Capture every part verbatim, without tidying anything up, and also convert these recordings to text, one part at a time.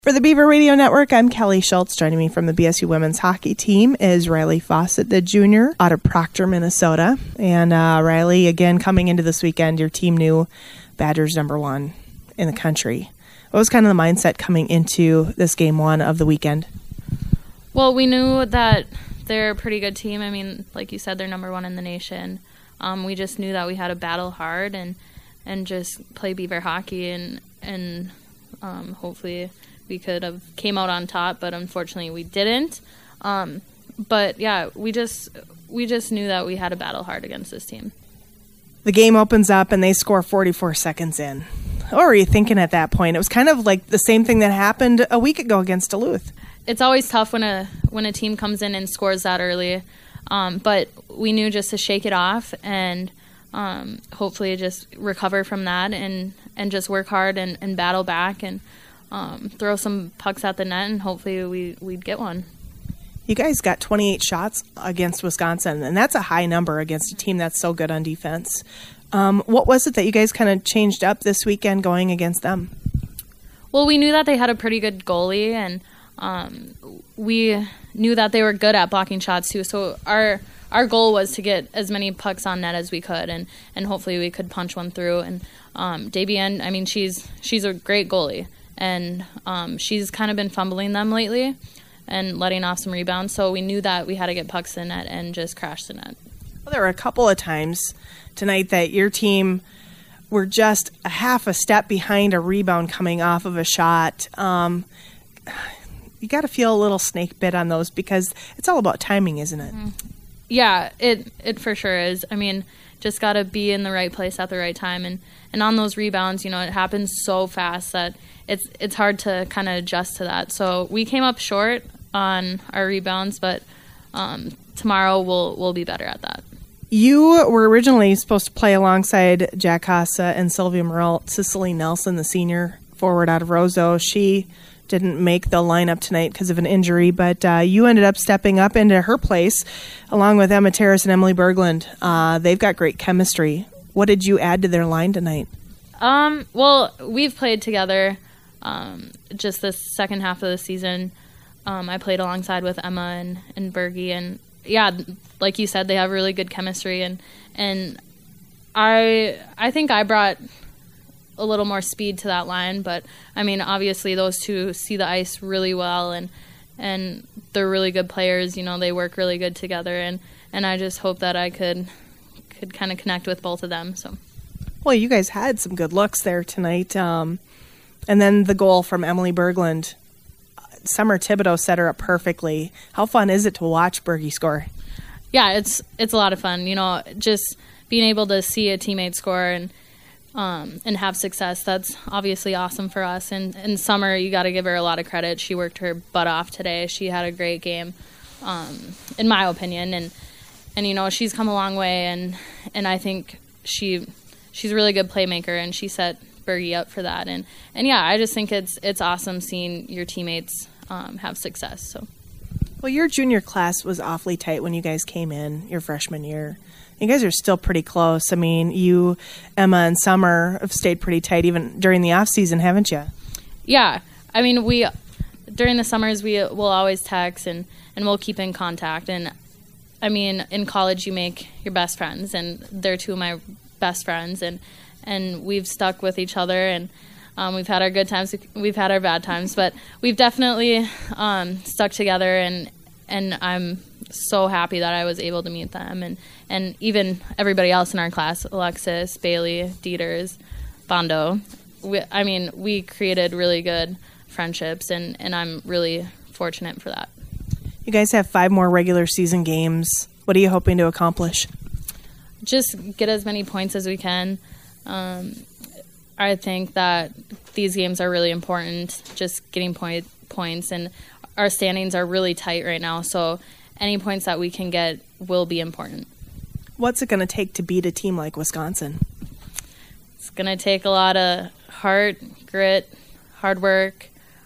For the Beaver Radio Network, I'm Kelly Schultz. Joining me from the B S U women's hockey team is Riley Fawcett, the junior, out of Proctor, Minnesota. And uh, Riley, again, coming into this weekend, your team knew Badgers number one in the country. What was kind of the mindset coming into this game one of the weekend? Well, we knew that they're a pretty good team. I mean, like you said, they're number one in the nation. Um, we just knew that we had to battle hard and and just play Beaver hockey, and and um, hopefully we could have came out on top, but unfortunately we didn't. Um, but yeah, we just we just knew that we had to battle hard against this team. The game opens up and they score forty-four seconds in. What were you thinking at that point? It was kind of like the same thing that happened a week ago against Duluth. It's always tough when a when a team comes in and scores that early, um, but we knew just to shake it off and um, hopefully just recover from that and, and just work hard and, and battle back and um, throw some pucks at the net, and hopefully we, we'd get one. You guys got twenty-eight shots against Wisconsin, and that's a high number against a team that's so good on defense. Um, what was it that you guys kind of changed up this weekend going against them? Well, we knew that they had a pretty good goalie, and um, we knew that they were good at blocking shots too. So our our goal was to get as many pucks on net as we could, and, and hopefully we could punch one through. And um, Debian, I mean, she's she's a great goalie, and um, she's kind of been fumbling them lately and letting off some rebounds. So we knew that we had to get pucks in net and just crash the net. Well, there were a couple of times tonight that your team were just a half a step behind a rebound coming off of a shot. Um, you got to feel a little snake bit on those because it's all about timing, isn't it? Mm-hmm. Yeah, it it for sure is. I mean, just got to be in the right place at the right time. And, and on those rebounds, you know, it happens so fast that it's it's hard to kind of adjust to that. So we came up short on our rebounds, but um, tomorrow we'll we'll be better at that. You were originally supposed to play alongside Jack Casa and Sylvia Morrell. Cicely Nelson, the senior forward out of Roseau, she didn't make the lineup tonight because of an injury, but uh, you ended up stepping up into her place along with Emma Terrace and Emily Berglund. Uh, they've got great chemistry. What did you add to their line tonight? Um, well, we've played together um, just this second half of the season. Um, I played alongside with Emma and, and Bergie, and yeah, like you said, they have really good chemistry, and and I I think I brought a little more speed to that line, but I mean, obviously those two see the ice really well, and and they're really good players. You know, they work really good together, and, and I just hope that I could could kind of connect with both of them. So, well, you guys had some good looks there tonight, um, and then the goal from Emily Berglund. Summer Thibodeau set her up perfectly. How fun is it to watch Bergie score? Yeah, it's it's a lot of fun. You know, just being able to see a teammate score and um, and have success, that's obviously awesome for us. And in Summer, you got to give her a lot of credit. She worked her butt off today. She had a great game, um, in my opinion. And, and, you know, she's come a long way, and and I think she she's a really good playmaker, and she set Bergie up for that. And, and yeah, I just think it's it's awesome seeing your teammates um, have success. So, well, your junior class was awfully tight when you guys came in your freshman year. You guys are still pretty close. I mean, you, Emma, and Summer have stayed pretty tight even during the off season, haven't you? Yeah, I mean, we during the summers we will always text and and we'll keep in contact. And I mean, in college you make your best friends, and they're two of my best friends, and and we've stuck with each other, and um, we've had our good times, we've had our bad times, but we've definitely um, stuck together, and and I'm so happy that I was able to meet them, and, and even everybody else in our class, Alexis, Bailey, Dieters, Bondo. We, I mean, we created really good friendships, and, and I'm really fortunate for that. You guys have five more regular season games. What are you hoping to accomplish? Just get as many points as we can. Um, I think that these games are really important, just getting point, points, and our standings are really tight right now, so any points that we can get will be important. What's it going to take to beat a team like Wisconsin? It's going to take a lot of heart, grit, hard work,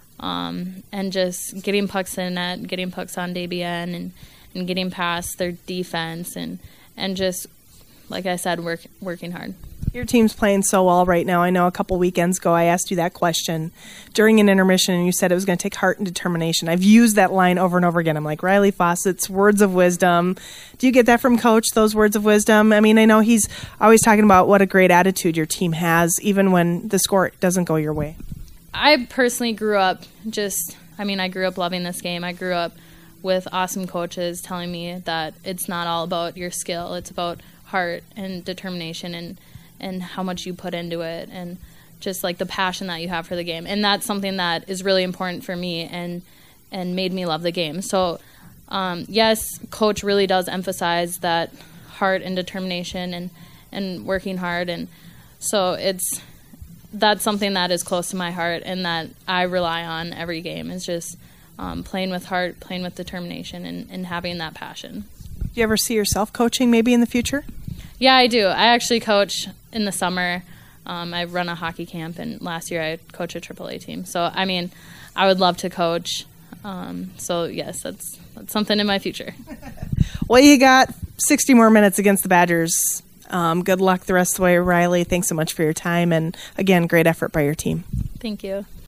um, and just getting pucks in net, getting pucks on Debian, and, and getting past their defense, and, and just like I said, work working hard. Your team's playing so well right now. I know a couple weekends ago I asked you that question during an intermission, and you said it was going to take heart and determination. I've used that line over and over again. I'm like, Riley Fawcett's words of wisdom. Do you get that from Coach, those words of wisdom? I mean, I know he's always talking about what a great attitude your team has, even when the score doesn't go your way. I personally grew up just, I mean, I grew up loving this game. I grew up with awesome coaches telling me that it's not all about your skill. It's about heart and determination and and how much you put into it and just like the passion that you have for the game. And that's something that is really important for me and and made me love the game. So um, yes, Coach really does emphasize that heart and determination and, and working hard. And so it's that's something that is close to my heart and that I rely on every game is just um, playing with heart, playing with determination, and, and having that passion. Do you ever see yourself coaching maybe in the future? Yeah, I do. I actually coach in the summer. Um, I run a hockey camp, and last year I coached a triple A team. So, I mean, I would love to coach. Um, so, yes, that's, that's something in my future. Well, you got sixty more minutes against the Badgers. Um, good luck the rest of the way, Riley. Thanks so much for your time. And, again, great effort by your team. Thank you.